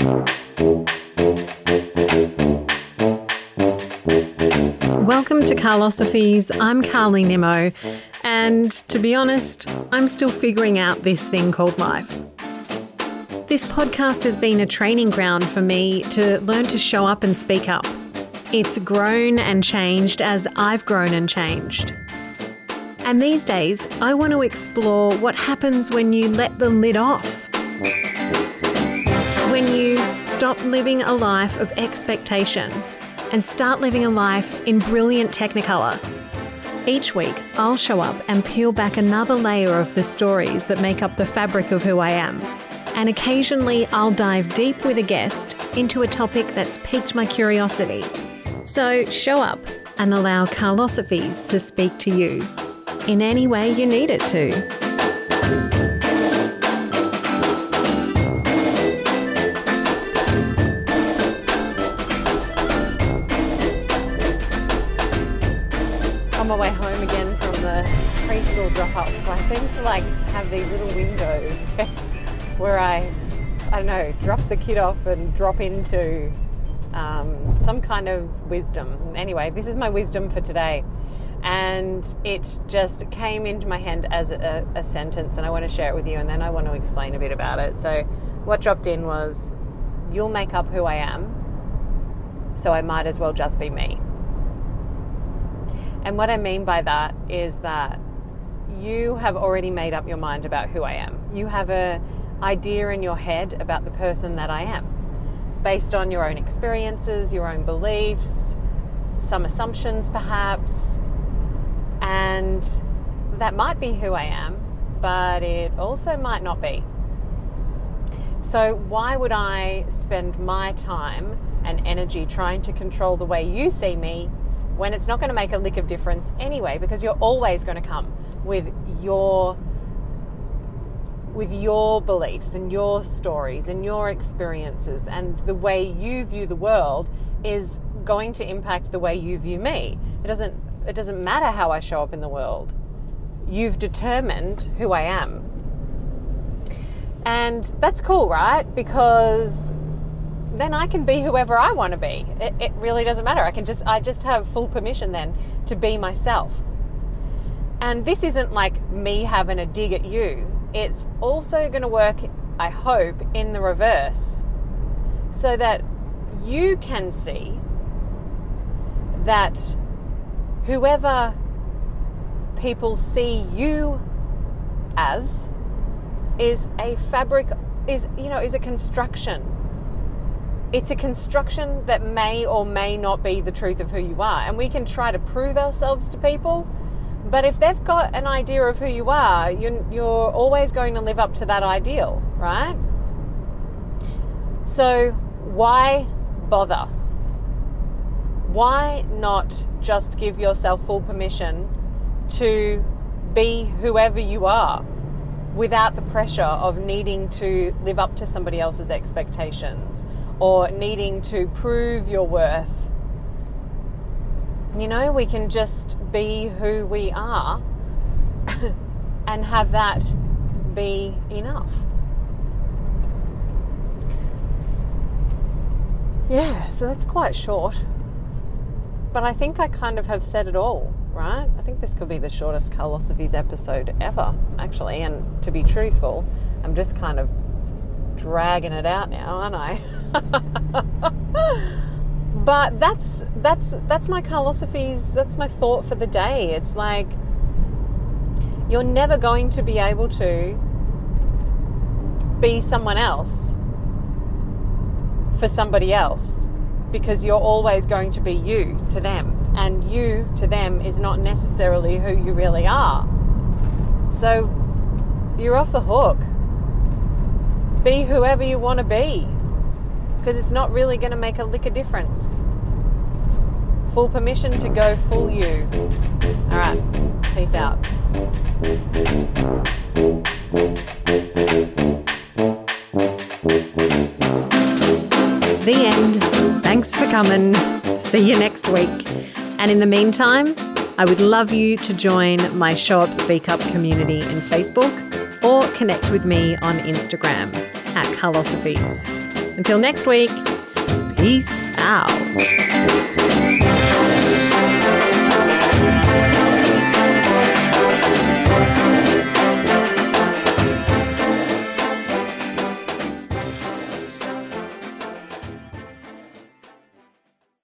Welcome to Carlosophies. I'm Carly Nimmo, and to be honest, I'm still figuring out this thing called life. This podcast has been a training ground for me to learn to show up and speak up. It's grown and changed as I've grown and changed. And these days, I want to explore what happens when you let the lid off. When you stop living a life of expectation and start living a life in brilliant technicolor. Each week, I'll show up and peel back another layer of the stories that make up the fabric of who I am. And occasionally, I'll dive deep with a guest into a topic that's piqued my curiosity. So show up and allow Carlosophies to speak to you in any way you need it to. On my way home again from the preschool drop-off, I seem to have these little windows where I don't know, drop the kid off and drop into some kind of wisdom. Anyway, this is my wisdom for today, and it just came into my head as a sentence, and I want to share it with you, and then I want to explain a bit about it. So what dropped in was, you'll make up who I am, so I might as well just be me. And what I mean by that is that you have already made up your mind about who I am. You have an idea in your head about the person that I am, based on your own experiences, your own beliefs, some assumptions perhaps, and that might be who I am, but it also might not be. So why would I spend my time and energy trying to control the way you see me when it's not going to make a lick of difference anyway, because you're always going to come with your beliefs and your stories and your experiences, and the way you view the world is going to impact the way you view me. It doesn't matter how I show up in the world. You've determined who I am. And that's cool, right? Because then I can be whoever I want to be. It really doesn't matter. I just have full permission then to be myself. And this isn't like me having a dig at you. It's also going to work, I hope, in the reverse, so that you can see that whoever people see you as is a fabric, is a construction. It's a construction that may or may not be the truth of who you are. And we can try to prove ourselves to people, but if they've got an idea of who you are, you're always going to live up to that ideal, right? So why bother? Why not just give yourself full permission to be whoever you are without the pressure of needing to live up to somebody else's expectations or needing to prove your worth? We can just be who we are and have that be enough. Yeah, so that's quite short. But I think I kind of have said it all, right? I think this could be the shortest Carlosophies episode ever, actually. And to be truthful, I'm just kind of dragging it out now, aren't I? But that's my Carlosophies, that's my thought for the day. It's like, you're never going to be able to be someone else for somebody else, because you're always going to be you to them, and you to them is not necessarily who you really are. So you're off the hook. Be whoever you want to be, because it's not really going to make a lick of difference. Full permission to go full you. All right, peace out. The end. Thanks for coming. See you next week. And in the meantime, I would love you to join my Show Up Speak Up community in Facebook, or connect with me on Instagram @Carlosophies. Until next week, peace out.